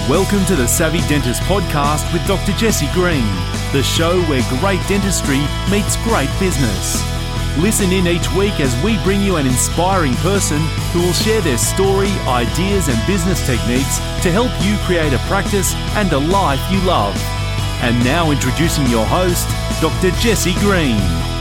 Welcome to the Savvy Dentist Podcast with Dr. Jesse Green, the show where great dentistry meets great business. Listen in each week as we bring you an inspiring person who will share their story, ideas and business techniques to help you create a practice and a life you love. And now introducing your host, Dr. Jesse Green.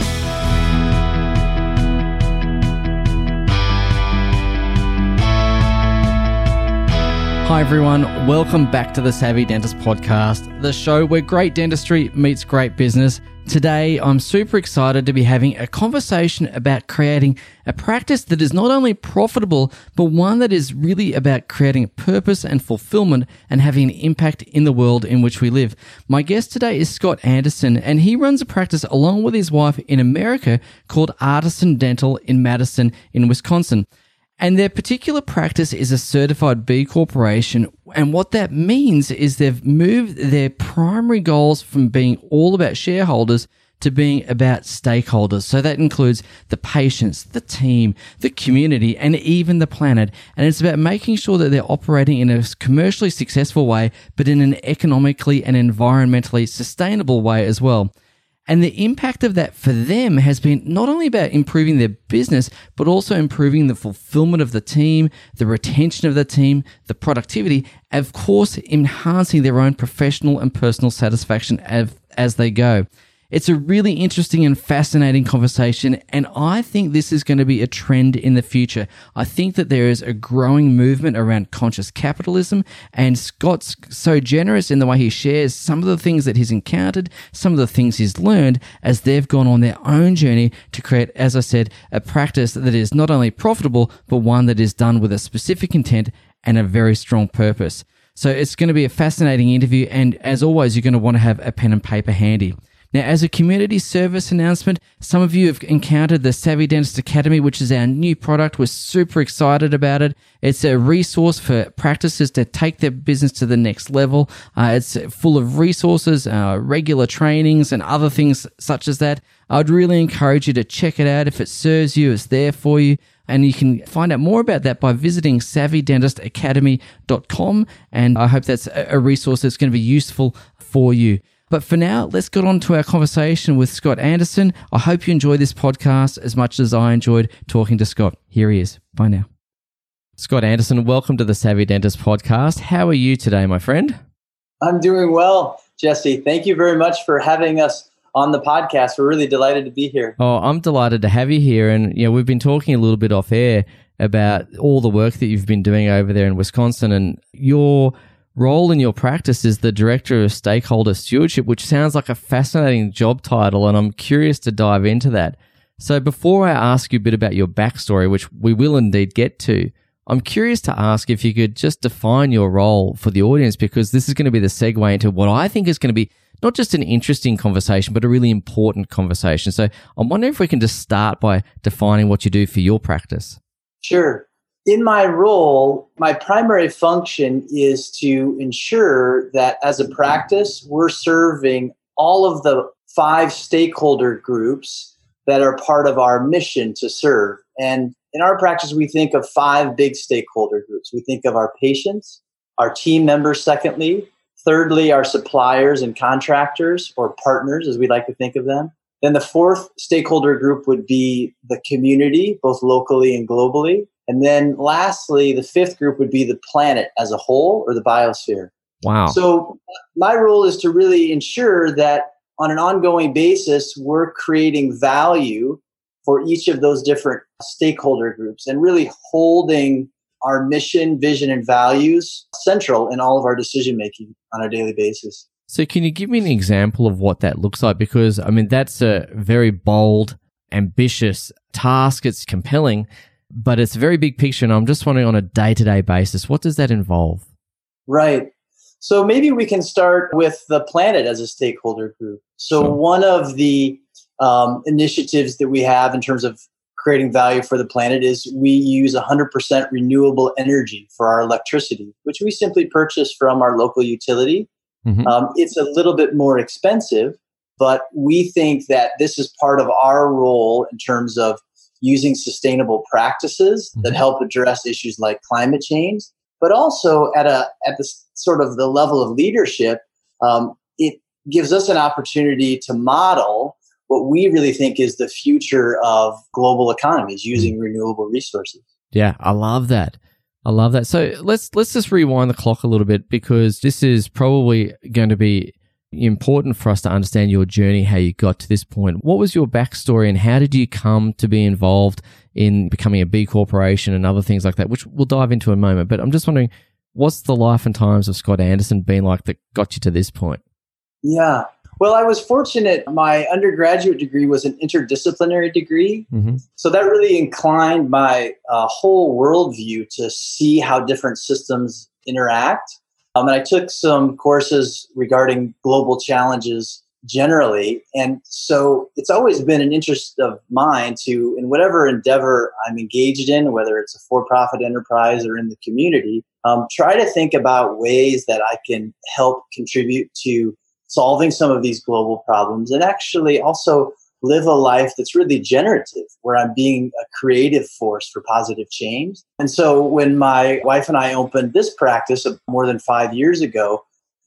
Hi everyone, welcome back to the Savvy Dentist Podcast, the show where great dentistry meets great business. Today, I'm super excited to be having a conversation about creating a practice that is not only profitable, but one that is really about creating purpose and fulfillment and having an impact in the world in which we live. My guest today is Scott Anderson, and he runs a practice along with his wife in America called Artisan Dental in Madison in Wisconsin. And their particular practice is a certified B Corporation. And what that means is they've moved their primary goals from being all about shareholders to being about stakeholders. So that includes the patients, the team, the community, and even the planet. And it's about making sure that they're operating in a commercially successful way, but in an economically and environmentally sustainable way as well. And the impact of that for them has been not only about improving their business, but also improving the fulfillment of the team, the retention of the team, the productivity, of course, enhancing their own professional and personal satisfaction as they go. It's a really interesting and fascinating conversation, and I think this is going to be a trend in the future. I think that there is a growing movement around conscious capitalism, and Scott's so generous in the way he shares some of the things that he's encountered, some of the things he's learned as they've gone on their own journey to create, as I said, a practice that is not only profitable, but one that is done with a specific intent and a very strong purpose. So it's going to be a fascinating interview, and as always, you're going to want to have a pen and paper handy. Now, as a community service announcement, some of you have encountered the Savvy Dentist Academy, which is our new product. We're super excited about it. It's a resource for practices to take their business to the next level. It's full of resources, regular trainings, and other things such as that. I'd really encourage you to check it out. If it serves you, it's there for you. And you can find out more about that by visiting savvydentistacademy.com. And I hope that's a resource that's going to be useful for you. But for now, let's get on to our conversation with Scott Anderson. I hope you enjoy this podcast as much as I enjoyed talking to Scott. Here he is. Bye now. Scott Anderson, welcome to the Savvy Dentist Podcast. How are you today, my friend? I'm doing well, Jesse. Thank you very much for having us on the podcast. We're really delighted to be here. Oh, I'm delighted to have you here. And we've been talking a little bit off air about all the work that you've been doing over there in Wisconsin, and your role in your practice is the Director of Stakeholder Stewardship, which sounds like a fascinating job title, and I'm curious to dive into that. So before I ask you a bit about your backstory, which we will indeed get to, I'm curious to ask if you could just define your role for the audience, because this is going to be the segue into what I think is going to be not just an interesting conversation, but a really important conversation. So I'm wondering if we can just start by defining what you do for your practice. Sure. In my role, my primary function is to ensure that as a practice, we're serving all of the 5 stakeholder groups that are part of our mission to serve. And in our practice, we think of 5 big stakeholder groups. We think of our patients, our team members, secondly. Thirdly, our suppliers and contractors, or partners, as we like to think of them. Then the 4th stakeholder group would be the community, both locally and globally. And then lastly, the 5th group would be the planet as a whole, or the biosphere. Wow. So my role is to really ensure that on an ongoing basis, we're creating value for each of those different stakeholder groups and really holding our mission, vision, and values central in all of our decision making on a daily basis. So can you give me an example of what that looks like? Because, that's a very bold, ambitious task. It's compelling, but it's a very big picture. And I'm just wondering, on a day-to-day basis, what does that involve? Right. So maybe we can start with the planet as a stakeholder group. So Sure. One of the initiatives that we have in terms of creating value for the planet is we use 100% renewable energy for our electricity, which we simply purchase from our local utility. Mm-hmm. It's a little bit more expensive, but we think that this is part of our role in terms of using sustainable practices that help address issues like climate change but also at the sort of the level of leadership, it gives us an opportunity to model what we really think is the future of global economies using renewable resources. Yeah, I love that. So let's just rewind the clock a little bit, because this is probably going to be important for us to understand your journey, how you got to this point. What was your backstory and how did you come to be involved in becoming a B Corporation and other things like that, which we'll dive into in a moment. But I'm just wondering, what's the life and times of Scott Anderson been like that got you to this point? Yeah. Well, I was fortunate. My undergraduate degree was an interdisciplinary degree. Mm-hmm. So that really inclined my whole worldview to see how different systems interact. And I took some courses regarding global challenges generally. And so it's always been an interest of mine to, in whatever endeavor I'm engaged in, whether it's a for-profit enterprise or in the community, try to think about ways that I can help contribute to solving some of these global problems, and actually also live a life that's really generative, where I'm being a creative force for positive change. And so when my wife and I opened this practice more than 5 years ago,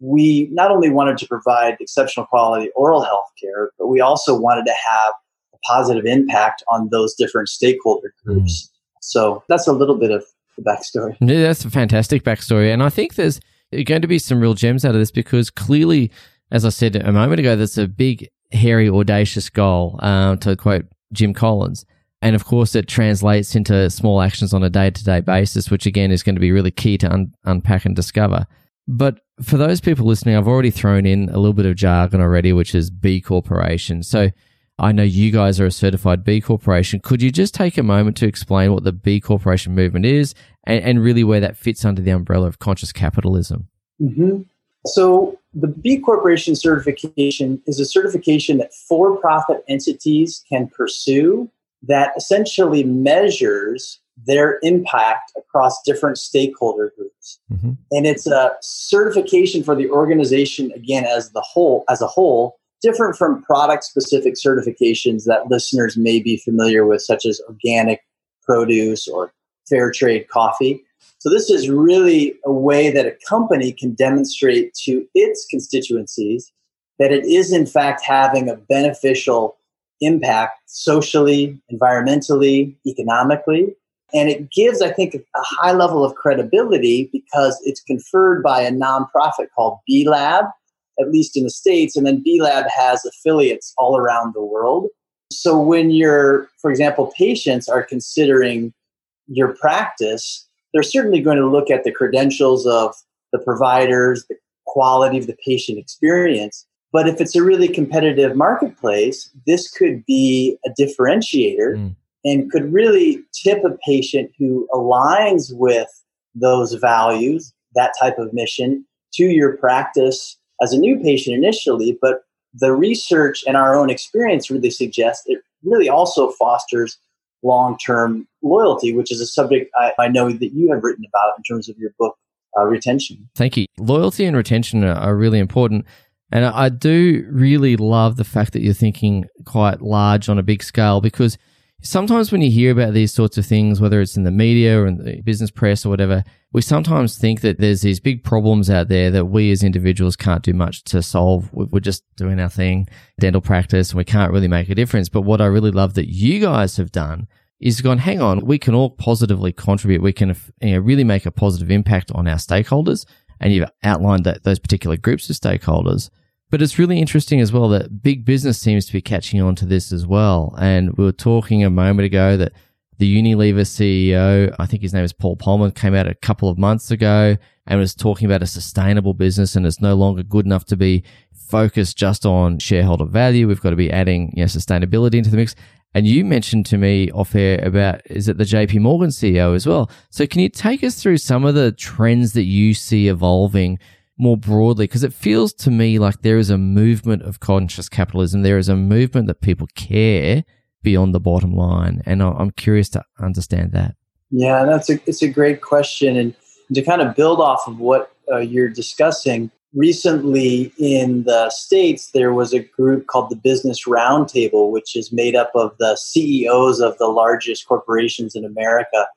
we not only wanted to provide exceptional quality oral health care, but we also wanted to have a positive impact on those different stakeholder groups. So that's a little bit of the backstory. Yeah, that's a fantastic backstory. And I think there's going to be some real gems out of this, because clearly, as I said a moment ago, that's a big, hairy, audacious goal, to quote Jim Collins. And of course, it translates into small actions on a day-to-day basis, which again is going to be really key to unpack and discover. But for those people listening, I've already thrown in a little bit of jargon already, which is B Corporation. So I know you guys are a certified B Corporation. Could you just take a moment to explain what the B Corporation movement is and really where that fits under the umbrella of conscious capitalism? Mm-hmm. So the B Corporation certification is a certification that for-profit entities can pursue that essentially measures their impact across different stakeholder groups. Mm-hmm. And it's a certification for the organization, again, as a whole, different from product-specific certifications that listeners may be familiar with, such as organic produce or fair trade coffee. So this is really a way that a company can demonstrate to its constituencies that it is in fact having a beneficial impact socially, environmentally, economically. And it gives, I think, a high level of credibility because it's conferred by a nonprofit called B Lab, at least in the States. And then B Lab has affiliates all around the world. So when for example, patients are considering your practice, they're certainly going to look at the credentials of the providers, the quality of the patient experience. But if it's a really competitive marketplace, this could be a differentiator and could really tip a patient who aligns with those values, that type of mission, to your practice as a new patient initially. But the research and our own experience really suggests it really also fosters long-term loyalty, which is a subject I know that you have written about in terms of your book, Retention. Thank you. Loyalty and retention are really important. And I do really love the fact that you're thinking quite large on a big scale, because sometimes when you hear about these sorts of things, whether it's in the media or in the business press or whatever, we sometimes think that there's these big problems out there that we as individuals can't do much to solve. We're just doing our thing, dental practice, and we can't really make a difference. But what I really love that you guys have done is gone, hang on, we can all positively contribute. We can really make a positive impact on our stakeholders. And you've outlined those particular groups of stakeholders. But it's really interesting as well that big business seems to be catching on to this as well. And we were talking a moment ago that the Unilever CEO, I think his name is Paul Polman, came out a couple of months ago and was talking about a sustainable business, and it's no longer good enough to be focused just on shareholder value. We've got to be adding sustainability into the mix. And you mentioned to me off air about, is it the JP Morgan CEO as well? So can you take us through some of the trends that you see evolving more broadly? Because it feels to me like there is a movement of conscious capitalism. There is a movement that people care beyond the bottom line. And I'm curious to understand that. Yeah, it's a great question. And to kind of build off of what you're discussing, recently in the States, there was a group called the Business Roundtable, which is made up of the CEOs of the largest corporations in America.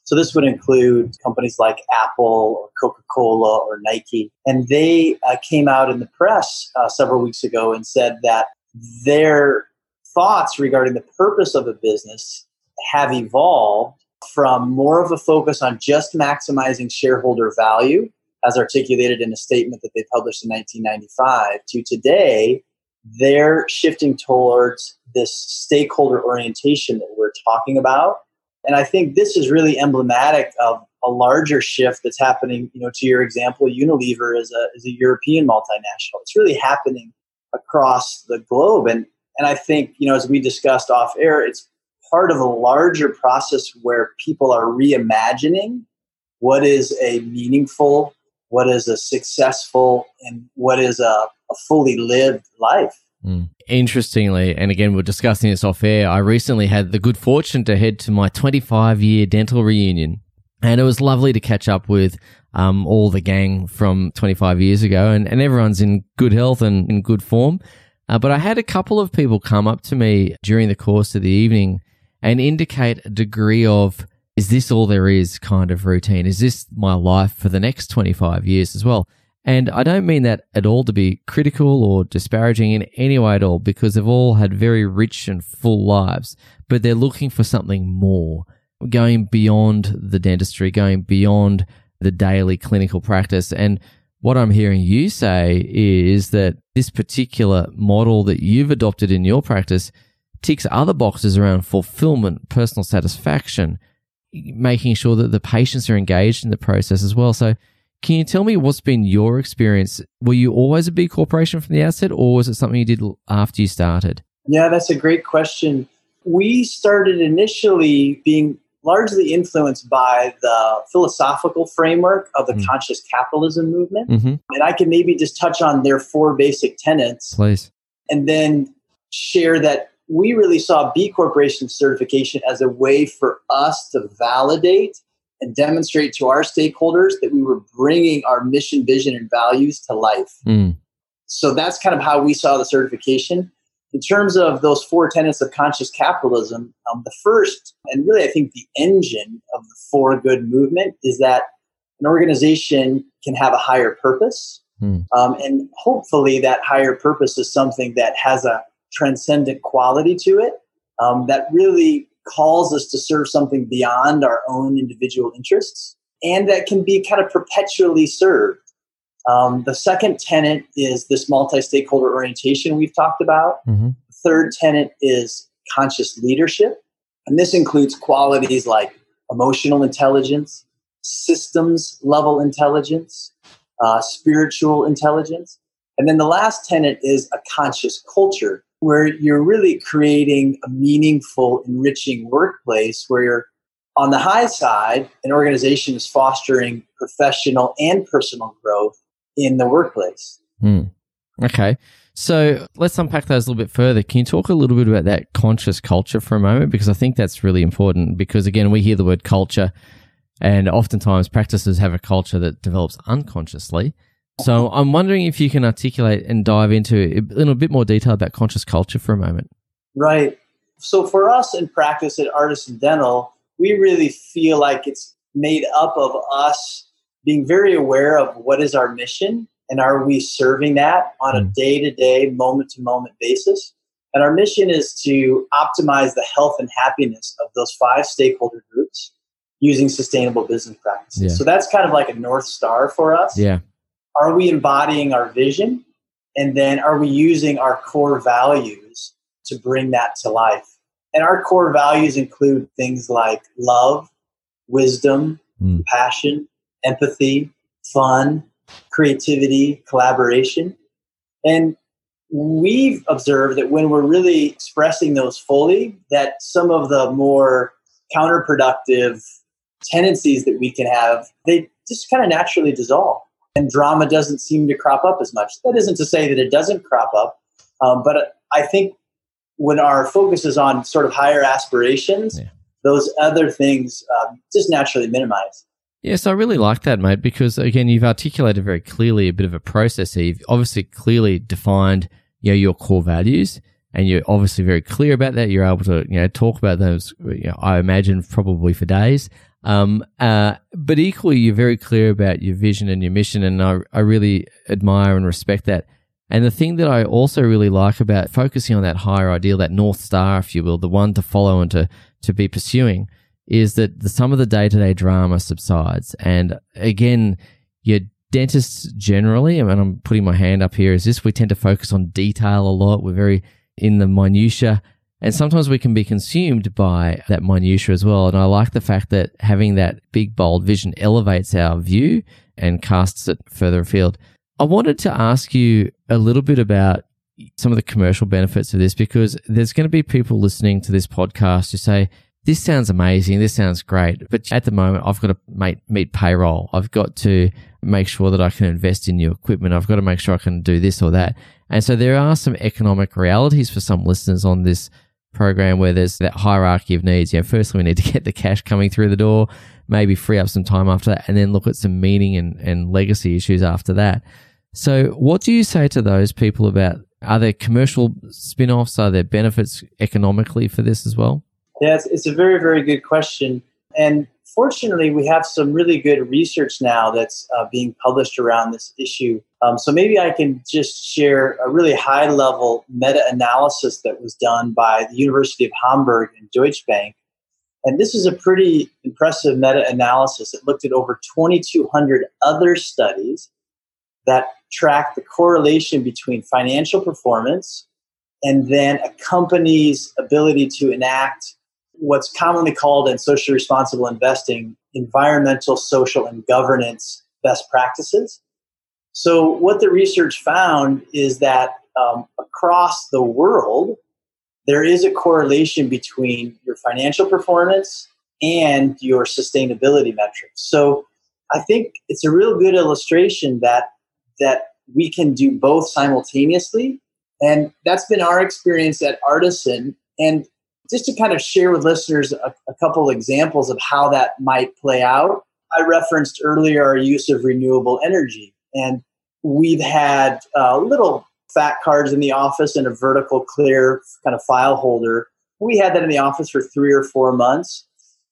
So this would include companies like Apple or Coca-Cola or Nike. And they came out in the press several weeks ago and said that their thoughts regarding the purpose of a business have evolved from more of a focus on just maximizing shareholder value, as articulated in a statement that they published in 1995, to today, they're shifting towards this stakeholder orientation that we're talking about. And I think this is really emblematic of a larger shift that's happening, to your example, Unilever is a European multinational. It's really happening across the globe. And I think, as we discussed off air, it's part of a larger process where people are reimagining what is a meaningful, what is a successful, and what is a fully lived life. Interestingly, and again, we're discussing this off air, I recently had the good fortune to head to my 25-year dental reunion. And it was lovely to catch up with all the gang from 25 years ago, and everyone's in good health and in good form. But I had a couple of people come up to me during the course of the evening and indicate a degree of, is this all there is kind of routine? Is this my life for the next 25 years as well? And I don't mean that at all to be critical or disparaging in any way at all, because they've all had very rich and full lives, but they're looking for something more, going beyond the dentistry, going beyond the daily clinical practice. And what I'm hearing you say is that this particular model that you've adopted in your practice ticks other boxes around fulfillment, personal satisfaction, making sure that the patients are engaged in the process as well. So can you tell me what's been your experience? Were you always a big corporation from the outset, or was it something you did after you started? Yeah, that's a great question. We started initially being largely influenced by the philosophical framework of the conscious capitalism movement. And I can maybe just touch on their 4 basic tenets. Please. And then share that we really saw B Corporation certification as a way for us to validate and demonstrate to our stakeholders that we were bringing our mission, vision, and values to life. So that's kind of how we saw the certification. In terms of those 4 tenets of conscious capitalism, the first, and really I think the engine of the For Good movement, is that an organization can have a higher purpose. And hopefully that higher purpose is something that has a transcendent quality to it, that really calls us to serve something beyond our own individual interests, and that can be kind of perpetually served. The second tenet is this multi-stakeholder orientation we've talked about. The third tenet is conscious leadership. And this includes qualities like emotional intelligence, systems level intelligence, spiritual intelligence. And then the last tenet is a conscious culture, where you're really creating a meaningful, enriching workplace where you're, on the high side, an organization is fostering professional and personal growth in the workplace. Okay. So let's unpack those a little bit further. Can you talk a little bit about that conscious culture for a moment? Because I think that's really important, because again, we hear the word culture, and oftentimes practices have a culture that develops unconsciously. So I'm wondering if you can articulate and dive into in a bit more detail about conscious culture for a moment. Right. So for us in practice at Artisan Dental, we really feel like it's made up of us being very aware of what is our mission, and are we serving that on a day-to-day, moment-to-moment basis. And our mission is to optimize the health and happiness of those 5 stakeholder groups using sustainable business practices. Yeah. So that's kind of like a North Star for us. Yeah. Are we embodying our vision? And then are we using our core values to bring that to life? And our core values include things like love, wisdom, compassion, empathy, fun, creativity, collaboration. And we've observed that when we're really expressing those fully, that some of the more counterproductive tendencies that we can have, they just kind of naturally dissolve. And drama doesn't seem to crop up as much. That isn't to say that it doesn't crop up, but I think when our focus is on sort of higher aspirations, those other things just naturally minimize. Yes, I really like that, mate, because again, you've articulated very clearly a bit of a process here. You've obviously clearly defined your core values, and you're obviously very clear about that. You're able to talk about those, I imagine, probably for days. But equally, you're very clear about your vision and your mission, and I really admire and respect that. And the thing that I also really like about focusing on that higher ideal, that North Star, if you will, the one to follow and to be pursuing, is that some of the day-to-day drama subsides. And again, your dentists generally, and I'm putting my hand up here, we tend to focus on detail a lot. We're very in the minutiae, and sometimes we can be consumed by that minutiae as well. And I like the fact that having that big, bold vision elevates our view and casts it further afield. I wanted to ask you a little bit about some of the commercial benefits of this, because there's going to be people listening to this podcast who say, this sounds amazing, this sounds great, but at the moment I've got to meet payroll. I've got to make sure that I can invest in new equipment. I've got to make sure I can do this or that. And so there are some economic realities for some listeners on this program where there's that hierarchy of needs. Firstly, we need to get the cash coming through the door, maybe free up some time after that, and then look at some meaning and legacy issues after that. So what do you say to those people about, are there commercial spin-offs? Are there benefits economically for this as well? Yeah, it's a very, very good question. And fortunately, we have some really good research now that's being published around this issue. So maybe I can just share a really high-level meta-analysis that was done by the University of Hamburg and Deutsche Bank. And this is a pretty impressive meta-analysis. It looked at over 2,200 other studies that track the correlation between financial performance and then a company's ability to enact what's commonly called in socially responsible investing, environmental, social, and governance best practices. So what the research found is that across the world, there is a correlation between your financial performance and your sustainability metrics. So I think it's a real good illustration that we can do both simultaneously. And that's been our experience at Artisan. And just to kind of share with listeners a couple of examples of how that might play out, I referenced earlier our use of renewable energy. And we've had little fat cards in the office and a vertical clear kind of file holder. We had that in the office for 3 or 4 months.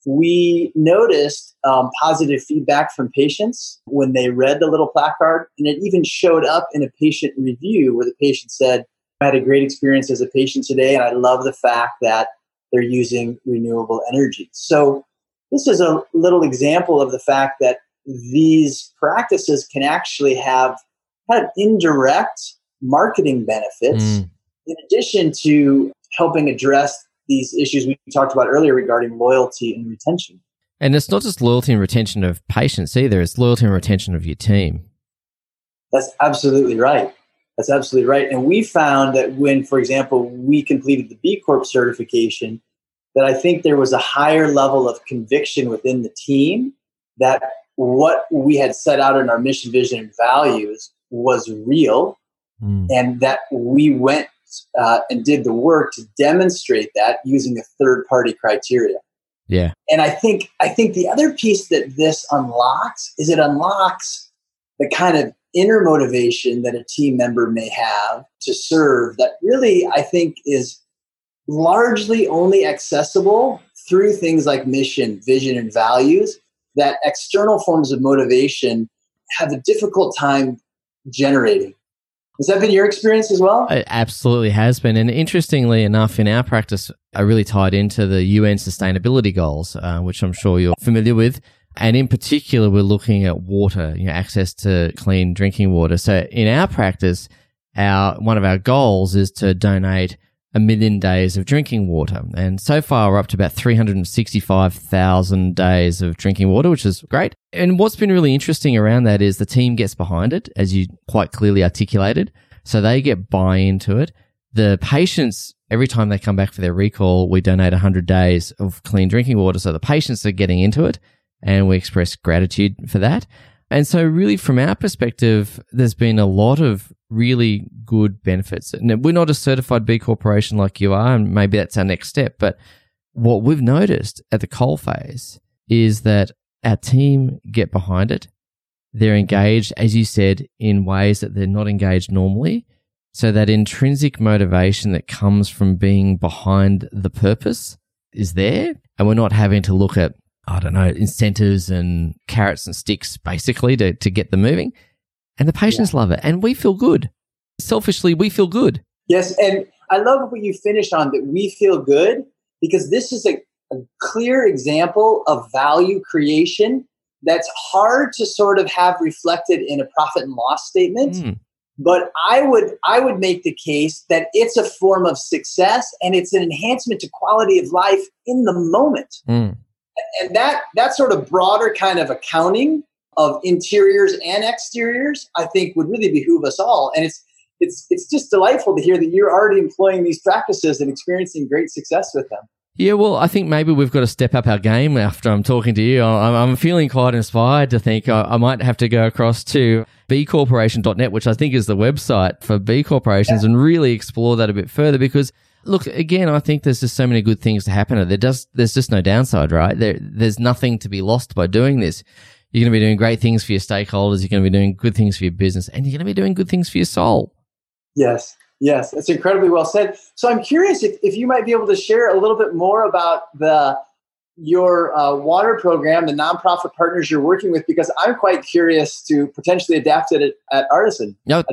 We noticed positive feedback from patients when they read the little placard, and it even showed up in a patient review where the patient said, I had a great experience as a patient today, and I love the fact that they're using renewable energy. So this is a little example of the fact that these practices can actually have kind of indirect marketing benefits in addition to helping address these issues we talked about earlier regarding loyalty and retention. And it's not just loyalty and retention of patients either, it's loyalty and retention of your team. That's absolutely right. That's absolutely right. And we found that when, for example, we completed the B Corp certification, that I think there was a higher level of conviction within the team that what we had set out in our mission, vision, and values was real, and that we went and did the work to demonstrate that using a third-party criteria. Yeah. And I think the other piece that this unlocks is it unlocks the kind of inner motivation that a team member may have to serve that really, I think, is largely only accessible through things like mission, vision, and values that external forms of motivation have a difficult time generating. Has that been your experience as well? It absolutely has been. And interestingly enough, in our practice, I really tied into the UN Sustainability Goals, which I'm sure you're familiar with. And in particular, we're looking at water, access to clean drinking water. So in our practice, one of our goals is to donate 1 million days of drinking water. And so far, we're up to about 365,000 days of drinking water, which is great. And what's been really interesting around that is the team gets behind it, as you quite clearly articulated. So they get buy-in to it. The patients, every time they come back for their recall, we donate 100 days of clean drinking water. So the patients are getting into it, and we express gratitude for that. And so really from our perspective, there's been a lot of really good benefits. And we're not a certified B Corporation like you are, and maybe that's our next step. But what we've noticed at the coalface is that our team get behind it. They're engaged, as you said, in ways that they're not engaged normally. So that intrinsic motivation that comes from being behind the purpose is there. And we're not having to look at I don't know, incentives and carrots and sticks basically to get them moving. And the patients love it. And we feel good. Selfishly, we feel good. Yes. And I love what you finished on, that we feel good, because this is a clear example of value creation that's hard to sort of have reflected in a profit and loss statement. But I would make the case that it's a form of success, and it's an enhancement to quality of life in the moment. And that sort of broader kind of accounting of interiors and exteriors, I think, would really behoove us all. And it's just delightful to hear that you're already employing these practices and experiencing great success with them. Yeah, well, I think maybe we've got to step up our game after I'm talking to you. I'm feeling quite inspired to think I might have to go across to bcorporation.net, which I think is the website for B corporations, and really explore that a bit further. Because, look, again, I think there's just so many good things to happen. There's just no downside, right? There's nothing to be lost by doing this. You're going to be doing great things for your stakeholders. You're going to be doing good things for your business, and you're going to be doing good things for your soul. Yes, that's incredibly well said. So I'm curious if you might be able to share a little bit more about your water program, the nonprofit partners you're working with, because I'm quite curious to potentially adapt it at Artisan.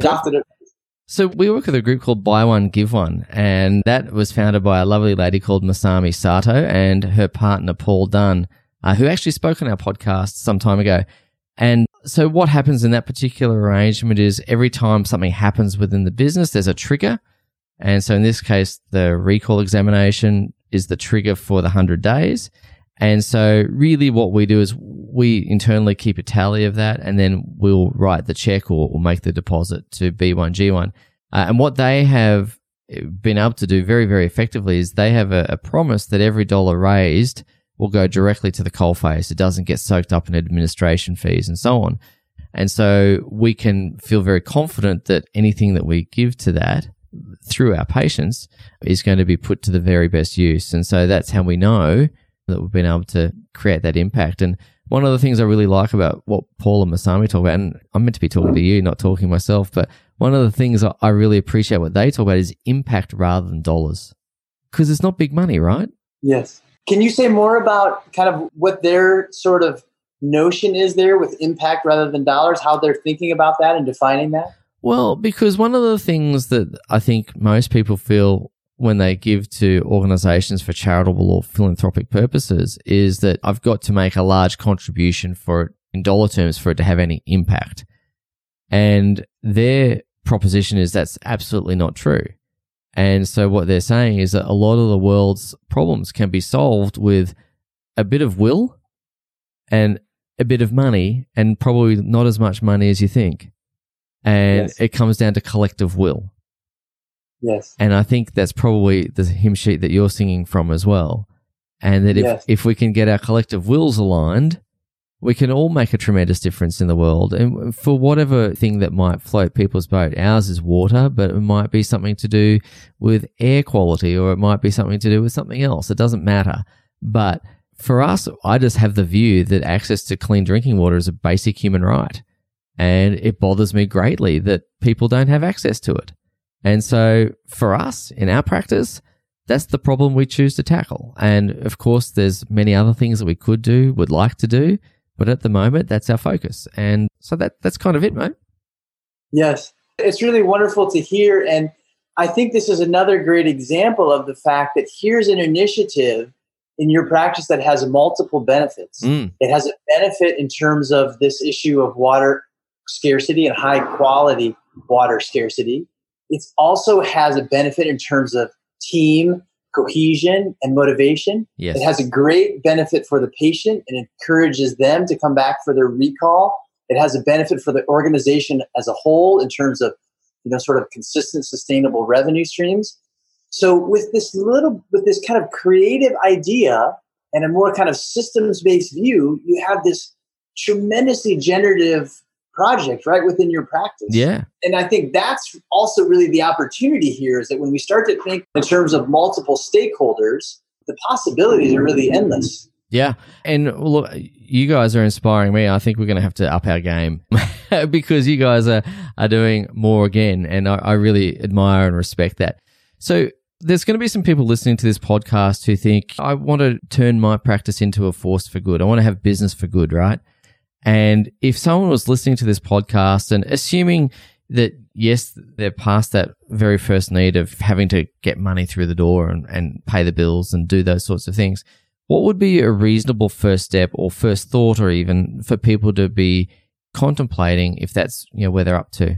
So we work with a group called Buy One, Give One, and that was founded by a lovely lady called Masami Sato and her partner Paul Dunn, who actually spoke on our podcast some time ago. And so what happens in that particular arrangement is every time something happens within the business, there's a trigger. And so in this case, the recall examination is the trigger for the 100 days. And so really what we do is we internally keep a tally of that, and then we'll write the check or make the deposit to B1G1. And what they have been able to do very, very effectively is they have a promise that every dollar raised will go directly to the coalface. It doesn't get soaked up in administration fees and so on. And so we can feel very confident that anything that we give to that through our patients is going to be put to the very best use. And so that's how we know that we've been able to create that impact. And one of the things I really like about what Paul and Masami talk about, and I'm meant to be talking to you, not talking myself, but one of the things I really appreciate what they talk about is impact rather than dollars. Because it's not big money, right? Yes. Can you say more about kind of what their sort of notion is there with impact rather than dollars, how they're thinking about that and defining that? Well, because one of the things that I think most people feel when they give to organizations for charitable or philanthropic purposes is that I've got to make a large contribution for it in dollar terms for it to have any impact. And their proposition is that's absolutely not true. And so what they're saying is that a lot of the world's problems can be solved with a bit of will and a bit of money, and probably not as much money as you think. And it comes down to collective will. Yes. And I think that's probably the hymn sheet that you're singing from as well. And that if we can get our collective wills aligned, we can all make a tremendous difference in the world. And for whatever thing that might float people's boat, ours is water, but it might be something to do with air quality, or it might be something to do with something else. It doesn't matter. But for us, I just have the view that access to clean drinking water is a basic human right. And it bothers me greatly that people don't have access to it. And so for us, in our practice, that's the problem we choose to tackle. And of course, there's many other things that we could do, would like to do, but at the moment, that's our focus. And so that's kind of it, mate. Yes, it's really wonderful to hear. And I think this is another great example of the fact that here's an initiative in your practice that has multiple benefits. It has a benefit in terms of this issue of water scarcity and high quality water scarcity. It also has a benefit in terms of team cohesion and motivation. Yes. It has a great benefit for the patient and encourages them to come back for their recall. It has a benefit for the organization as a whole in terms of, sort of consistent, sustainable revenue streams. So with this kind of creative idea and a more kind of systems-based view, you have this tremendously generative project right within your practice. Yeah. And I think that's also really the opportunity here, is that when we start to think in terms of multiple stakeholders, the possibilities are really endless. Yeah. And look, you guys are inspiring me. I think we're going to have to up our game because you guys are doing more again. And I really admire and respect that. So There's going to be some people listening to this podcast who think, I want to turn my practice into a force for good. I want to have business for good, right? And if someone was listening to this podcast and assuming that, yes, they're past that very first need of having to get money through the door and pay the bills and do those sorts of things, what would be a reasonable first step or first thought, or even for people to be contemplating if that's where they're up to?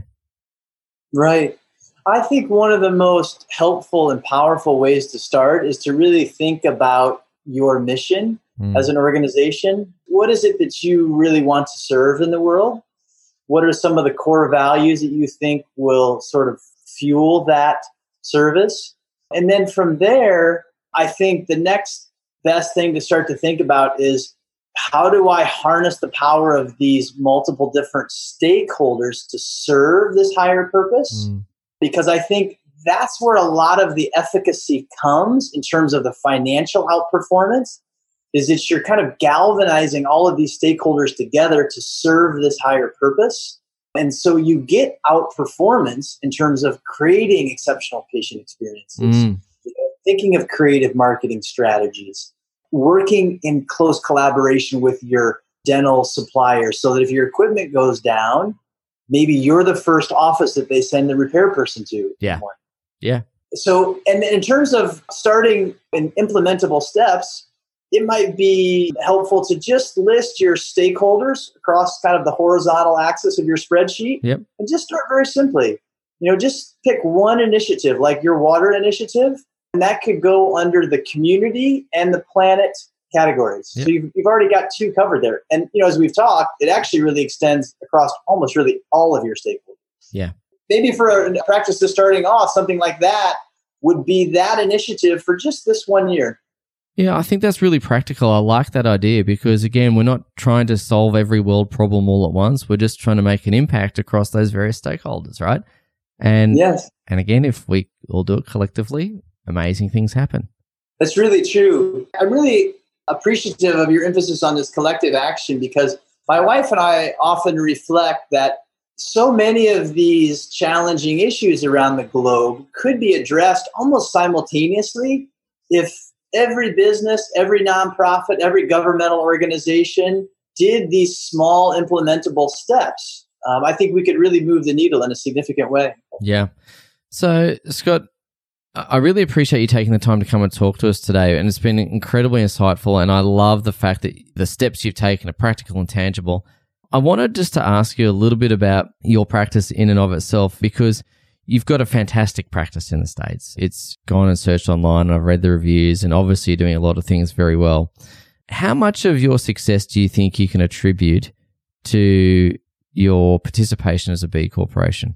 Right. I think one of the most helpful and powerful ways to start is to really think about your mission as an organization. What is it that you really want to serve in the world? What are some of the core values that you think will sort of fuel that service? And then from there, I think the next best thing to start to think about is, how do I harness the power of these multiple different stakeholders to serve this higher purpose? Because I think that's where a lot of the efficacy comes in terms of the financial outperformance, is that you're kind of galvanizing all of these stakeholders together to serve this higher purpose. And so you get outperformance in terms of creating exceptional patient experiences, thinking of creative marketing strategies, working in close collaboration with your dental suppliers so that if your equipment goes down, maybe you're the first office that they send the repair person to. Yeah. So, and in terms of starting in implementable steps, it might be helpful to just list your stakeholders across kind of the horizontal axis of your spreadsheet and just start very simply. Just pick one initiative, like your water initiative, and that could go under the community and the planet categories. So you've already got two covered there. And, as we've talked, it actually really extends across almost really all of your stakeholders. Yeah. Maybe for a practice that's starting off, something like that would be that initiative for just this 1 year. Yeah, I think that's really practical. I like that idea because, again, we're not trying to solve every world problem all at once. We're just trying to make an impact across those various stakeholders, right? And and again, if we all do it collectively, amazing things happen. That's really true. I'm really appreciative of your emphasis on this collective action, because my wife and I often reflect that so many of these challenging issues around the globe could be addressed almost simultaneously if every business, every nonprofit, every governmental organization did these small implementable steps. I think we could really move the needle in a significant way. Yeah. So, Scott, I really appreciate you taking the time to come and talk to us today, and it's been incredibly insightful, and I love the fact that the steps you've taken are practical and tangible. I wanted just to ask you a little bit about your practice in and of itself, because you've got a fantastic practice in the States. It's gone and searched online, and I've read the reviews, and obviously you're doing a lot of things very well. How much of your success do you think you can attribute to your participation as a B Corporation?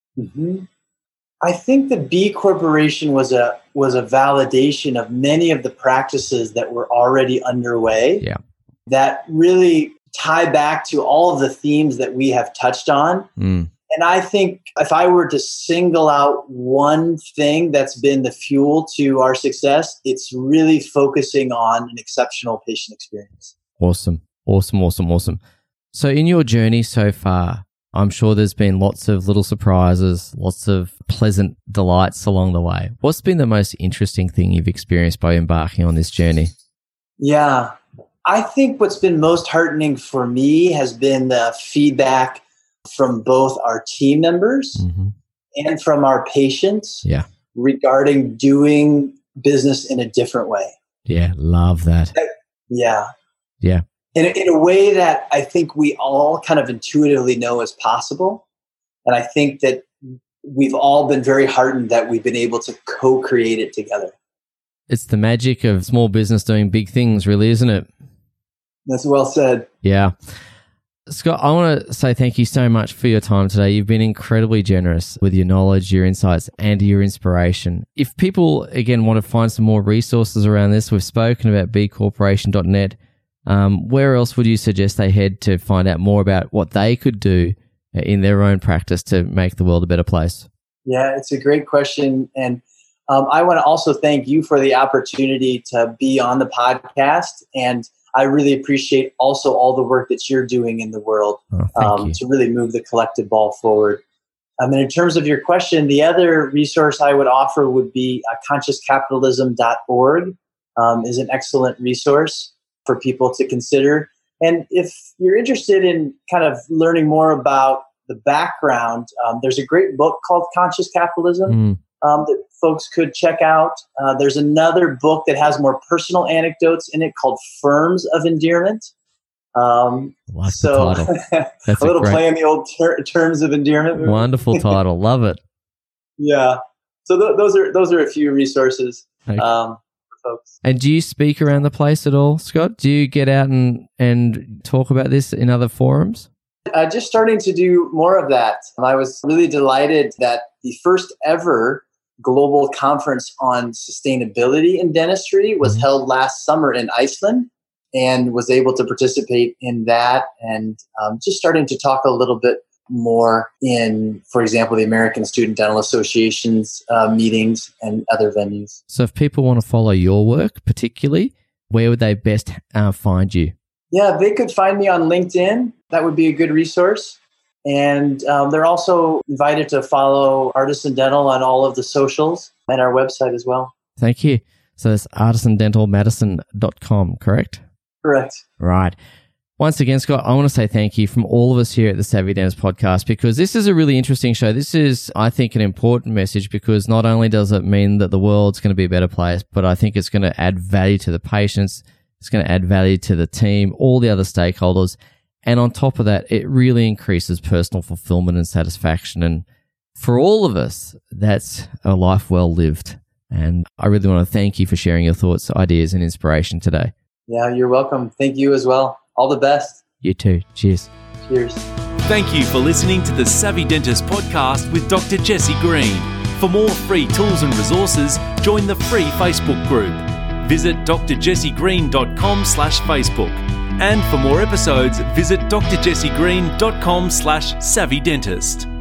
I think the B Corporation was a validation of many of the practices that were already underway that really tie back to all of the themes that we have touched on. And I think if I were to single out one thing that's been the fuel to our success, it's really focusing on an exceptional patient experience. Awesome. So in your journey so far, I'm sure there's been lots of little surprises, lots of pleasant delights along the way. What's been the most interesting thing you've experienced by embarking on this journey? Yeah, I think what's been most heartening for me has been the feedback from both our team members and from our patients regarding doing business in a different way. Yeah, love that. Yeah. Yeah. In a way that I think we all kind of intuitively know is possible. And I think that we've all been very heartened that we've been able to co-create it together. It's the magic of small business doing big things, really, isn't it? That's well said. Yeah. Scott, I want to say thank you so much for your time today. You've been incredibly generous with your knowledge, your insights, and your inspiration. If people, again, want to find some more resources around this, we've spoken about bcorporation.net. Where else would you suggest they head to find out more about what they could do in their own practice to make the world a better place? Yeah, it's a great question. And I want to also thank you for the opportunity to be on the podcast. And I really appreciate also all the work that you're doing in the world to really move the collective ball forward. And in terms of your question, the other resource I would offer would be consciouscapitalism.org is an excellent resource for people to consider. And if you're interested in kind of learning more about the background, there's a great book called Conscious Capitalism that folks could check out. There's another book that has more personal anecdotes in it called Firms of Endearment. That's a little play on the old terms of endearment. Wonderful title. Love it. Yeah. So those are a few resources for folks. And do you speak around the place at all, Scott? Do you get out and talk about this in other forums? Just starting to do more of that. I was really delighted that the first ever global conference on sustainability in dentistry was held last summer in Iceland, and was able to participate in that, and just starting to talk a little bit more in, for example, the American Student Dental Association's meetings and other venues. So if people want to follow your work particularly, where would they best find you? Yeah, they could find me on LinkedIn. That would be a good resource. And they're also invited to follow Artisan Dental on all of the socials and our website as well. Thank you. So it's artisandentalmadison.com, correct? Correct. Right. Once again, Scott, I want to say thank you from all of us here at the Savvy Dentist Podcast, because this is a really interesting show. This is, I think, an important message, because not only does it mean that the world's going to be a better place, but I think it's going to add value to the patients. It's going to add value to the team, all the other stakeholders. And on top of that, it really increases personal fulfillment and satisfaction. And for all of us, that's a life well lived. And I really want to thank you for sharing your thoughts, ideas, and inspiration today. Yeah, you're welcome. Thank you as well. All the best. You too. Cheers. Cheers. Thank you for listening to the Savvy Dentist Podcast with Dr. Jesse Green. For more free tools and resources, join the free Facebook group. Visit drjessegreen.com/Facebook. And for more episodes, visit drjessegreen.com/savvydentist.